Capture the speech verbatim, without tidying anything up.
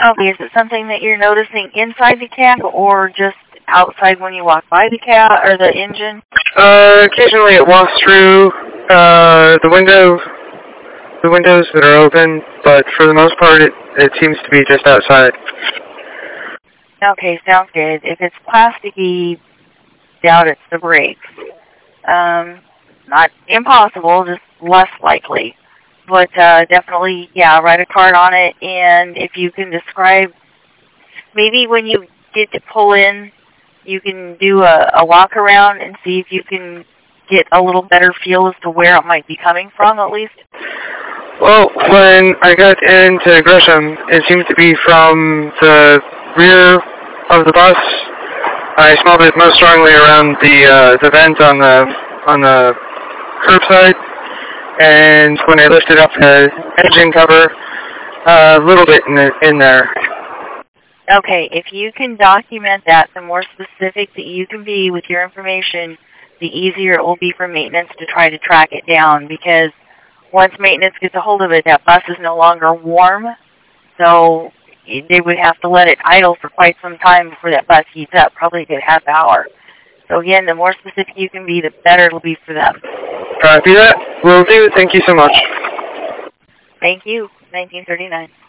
Okay, is it something that you're noticing inside the cab or just outside when you walk by the cab or the engine? Uh, occasionally it walks through uh, the window, the windows that are open, but for the most part it, it seems to be just outside. Okay, sounds good. If it's plasticky, doubt it's the brakes. Um, not impossible, just less likely. But uh, definitely, yeah, write a card on it, and if you can describe, maybe when you get to pull in, you can do a, a walk around and see if you can get a little better feel as to where it might be coming from, at least. Well, when I got into Gresham, it seemed to be from the rear of the bus. I smelled it most strongly around the uh, the vent on the on the curbside, and when I lifted up the engine cover, uh, a little bit in the, in there. Okay, if you can document that, the more specific that you can be with your information, the easier it will be for maintenance to try to track it down, because once maintenance gets a hold of it, that bus is no longer warm, so they would have to let it idle for quite some time before that bus heats up, probably a good half hour. So again, the more specific you can be, the better it'll be for them. Copy that. Will do. Thank you so much. Thank you. nineteen thirty-nine.